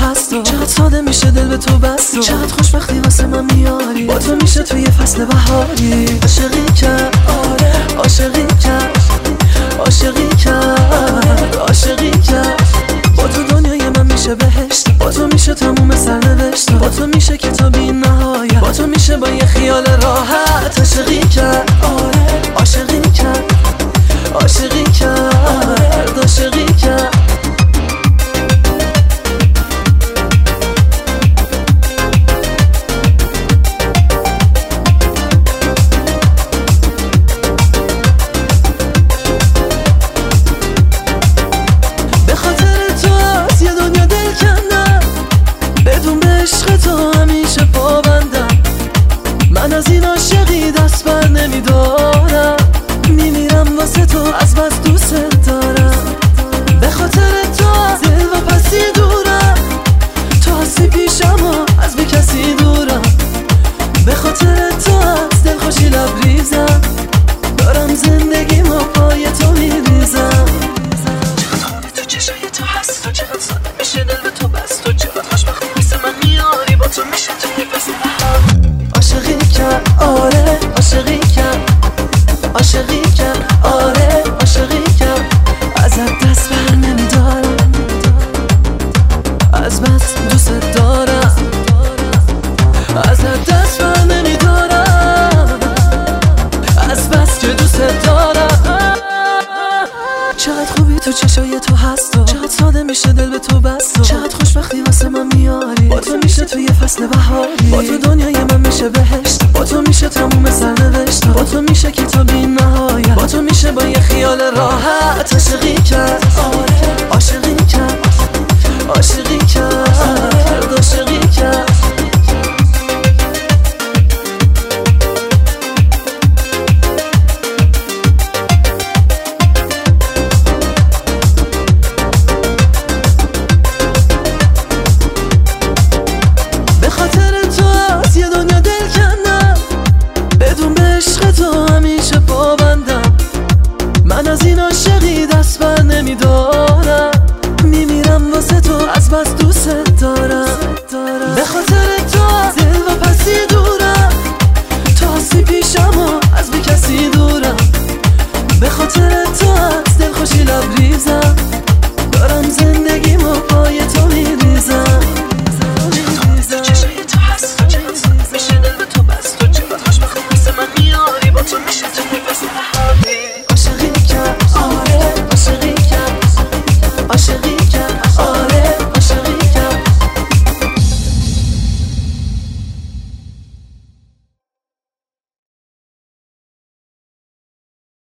هست چقدر ساده میشه دل به تو بست چقدر خوشبختی واسه من میاری با تو میشه توی فصل بهاری عاشقی کرد عاشقی کرد عاشقی کرد عاشقی کرد با تو دنیای من میشه بهشت با تو میشه تموم سرنوشت با تو میشه کتابی نهایت با تو میشه با یه خیال راحت عاشقی کرد عاشقی کرد عاشقی کرد عاشقی کرد من از این عاشقی دست بر نمیدارم میمیرم واسه تو از بس دوست دارم به خاطر تو از دل و پسی دورم تو هستی پیشم و از بی کسی دورم به خاطر تو از دل خوشی لبریزم دارم زندگیمو پای تو میریزم چقدر خونه تو چشای تو هست و چقدر ساده میشه دل به تو بست و چقدر خوشبختی واسه من میاری با تو میشه توی فصل عاشقی کرد آره عاشقی کرد عاشقی کرد آره عاشقی کرد ازت دست بر نمیدارم از بس دوست دارم ازت دست بر نمیدارم از بس که دوست دارم چقدر خوبی تو چشای تو هست چقدر ساده میشه دل به تو بست چقدر خوشبختی واسه من میاری با تو میشه توی فصل بهاری با تو دنیای من میشه بهشت با تو میشه تموم سرنوشت با تو میشه کتابی نهایت با تو میشه با یه خیال راحت عاشقی کرد